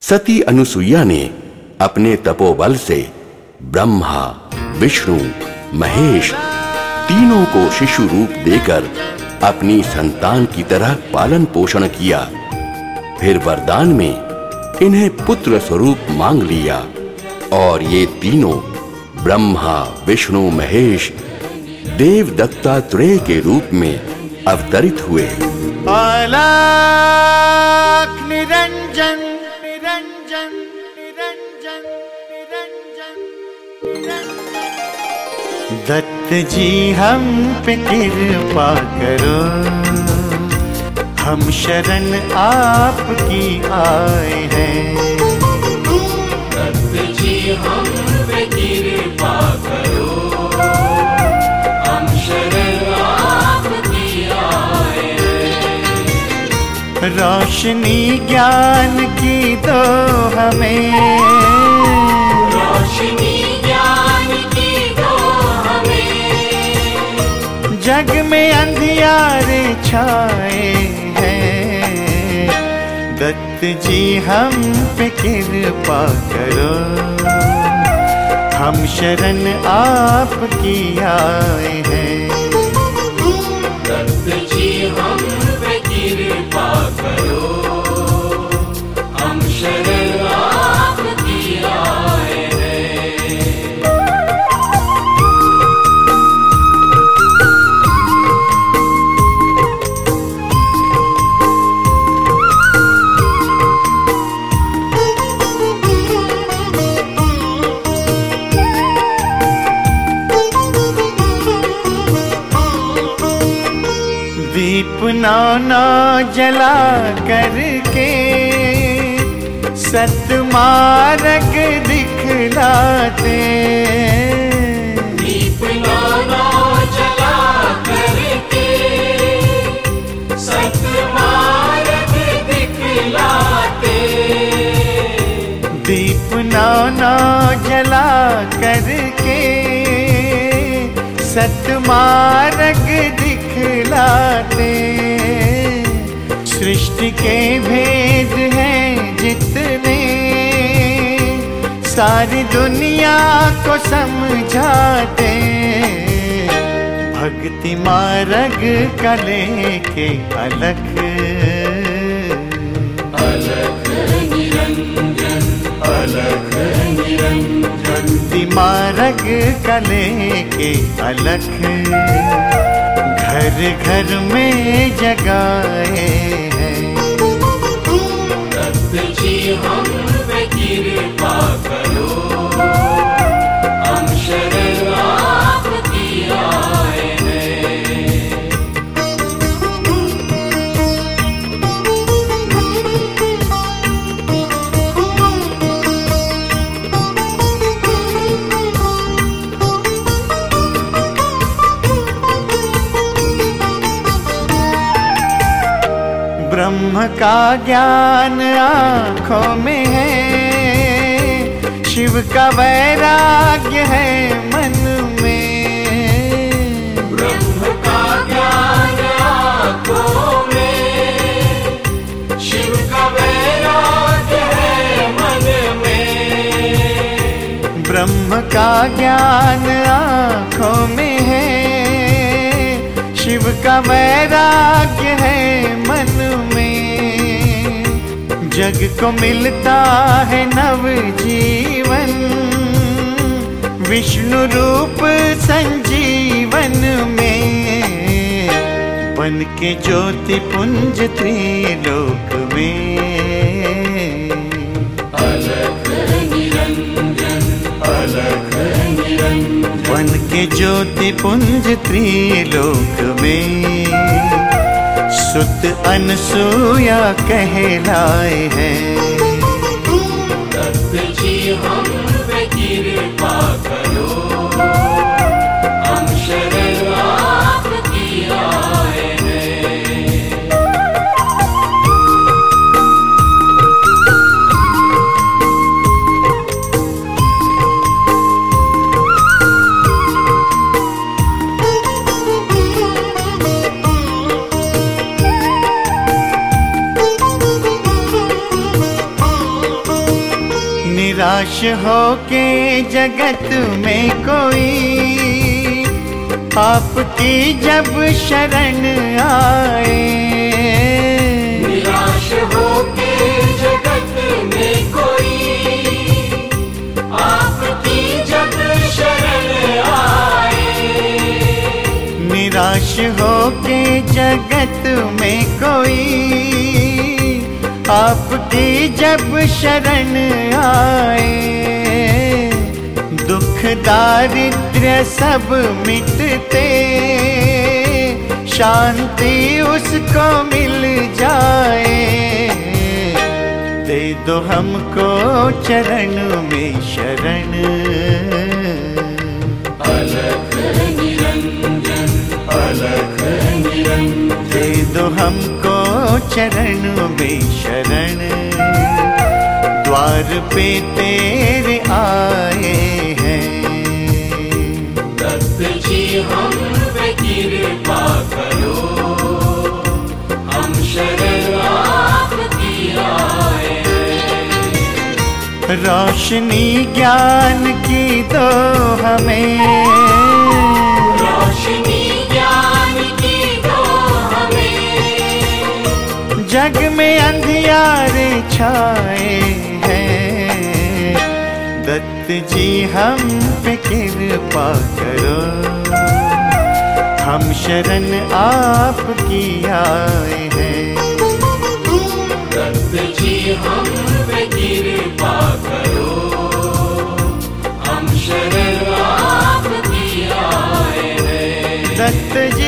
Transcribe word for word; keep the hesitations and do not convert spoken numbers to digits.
सती अनुसुईया ने अपने तपोबल से ब्रह्मा, विष्णु, महेश तीनों को शिशु रूप देकर अपनी संतान की तरह पालन पोषण किया। फिर वरदान में इन्हें पुत्र स्वरूप मांग लिया और ये तीनों ब्रह्मा, विष्णु, महेश देव दत्तात्रेय के रूप में अवतरित हुए। अलख निरंजन निरंजन निरंजन निरंजन निरंजन। दत्त जी हम पे कृपा करो, हम शरण आपकी आए हैं। दत्त जी हम पे कृपा करो, हम शरण आपकी आए हैं। रोशनी ज्ञान की दो हमें, रोशनी ज्ञान की दो हमें। जग में अंधियारे छाए हैं। दत्त जी हम पे कृपा करो, हम शरण आपकी आए हैं। दत्त जी हम पे कृपा करो, हम शरण आपकी आए हैं। दीप नौ नौ जला करके सतमार्ग दिखलाते। दीप नौ नौ जला करके सतमार्ग दिखलाते। दीप नौ नौ जला करके सतमार्ग दिखलाते। सृष्टि के भेद हैं जितने, सारी दुनिया को समझाते। भक्ति मार्ग का लेके अलख, अलख निरंजन, अलख निरंजन। भक्ति मार्ग का लेके अलख, घर घर में जगाए हैं। दत्त जी हम पे कृपा करो, हम शरण आपकी आए हैं। ब्रह्म का ज्ञान आँखों में है, शिव का वैराग्य है मन में। ब्रह्म का ज्ञान आँखों में, शिव का वैराग्य है मन में। ब्रह्म का ज्ञान आँखों में है, शिव का वैराग्य है मन में। जग को मिलता है नव जीवन, विष्णु रूप संजीवन में। बन के ज्योति पुंज त्रिलोक में, अलख निरंजन, अलख निरंजन। बन के ज्योति पुंज त्रिलोक में। सुत अनसुया कहलाए हैं। दत्त जी हम पे कृपा करो, हम शरण आपकी आए हैं। निराश होके जगत में कोई आपकी जब शरण आए, निराश होके जगत में कोई आपकी जब शरण आए, निराश होके जगत में कोई आपकी जब शरण आए, दुख दारिद्र्य सब मिटते शांति उसको मिल जाए। दे दो हमको चरण में शरण, अलख निरंजन अलख निरंजन, दे दो हमको चरण में शरण। द्वार पे तेरे आए हैं, दत्त जी हम पे कृपा करो, हम शरण आपकी आए। रोशनी ज्ञान की दो हमें, रोशनी ज्ञान की दो हमें, जग में अंधियारे छाए हैं। दत्त जी हम पे कृपा करो, हम शरण आपकी आए हैं। दत्त जी हम पे कृपा करो, हम शरण आपकी आए हैं। दत्त जी